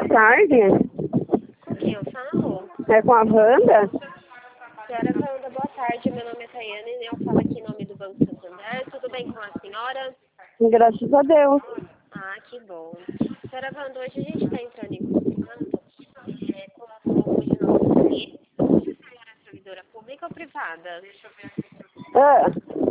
tarde. Com quem eu falo? É com a Wanda? Senhora Wanda, boa tarde. Meu nome é Tayane e eu falo aqui em nome do Banco Santander. Tudo bem com a senhora? Graças a Deus. Ah, que bom. Senhora Wanda, hoje a gente está entrando em contato como hoje nosso cliente. Hoje a senhora é servidora pública ou privada? Ah.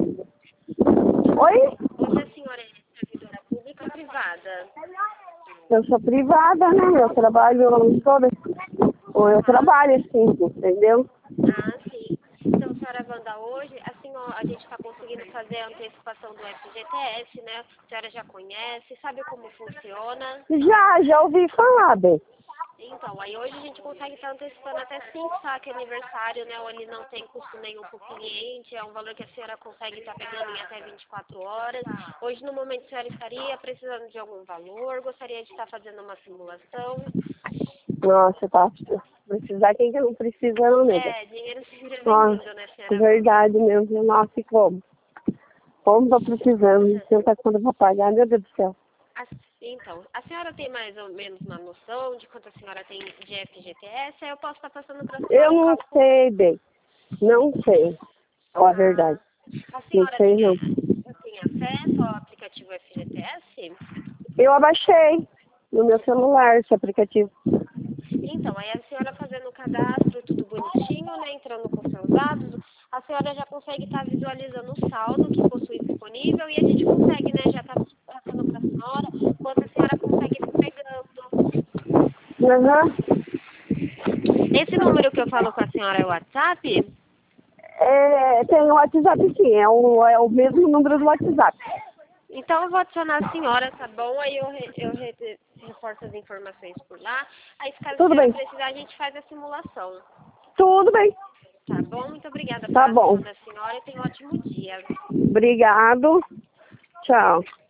Oi? Hoje a senhora é servidora pública ou privada? Eu sou privada, né? Eu trabalho toda. Ou eu trabalho assim, entendeu? Ah, sim. Então, senhora Wanda, hoje a gente está conseguindo fazer a antecipação do FGTS, né? A senhora já conhece, sabe como funciona? Já ouvi falar, bem. Então, aí hoje a gente consegue estar antecipando até 5 saques aniversário, né? Ou ele não tem custo nenhum para o cliente, é um valor que a senhora consegue estar pegando em até 24 horas. Hoje, no momento, a senhora estaria precisando de algum valor, gostaria de estar fazendo uma simulação. Nossa, tá. Precisar quem que não precisa, não, nega. Dinheiro sempre é Nossa, bem-vindo, né, senhora? verdade mesmo. Nossa, e como? Como tô precisando? Não sei quando eu vou pagar, meu Deus do céu. Então, a senhora tem mais ou menos uma noção de quanto a senhora tem de FGTS? Aí eu posso estar passando para a senhora Eu um não cálculo. sei, bem. Não sei. Falar a verdade. A Não senhora sei, não. tem acesso ao aplicativo FGTS? Eu abaixei no meu celular esse aplicativo. Então, aí a senhora fazendo o cadastro, tudo bonitinho, né? Entrando com seus dados, a senhora já consegue estar visualizando o saldo que possui disponível e a gente consegue, né? Já está passando para a senhora, quanto a senhora consegue estar pegando. Aham. Esse número que eu falo com a senhora é o WhatsApp? Tem o WhatsApp sim, é o mesmo número do WhatsApp. Então eu vou adicionar a senhora, tá bom? Aí eu reforço as informações por lá. Aí se caso a Tudo senhora bem. precisar, a gente faz a simulação. Tudo bem. Tá bom? Muito obrigada Tá pela bom. atenção da senhora e tenha um ótimo dia. Obrigado. Tchau.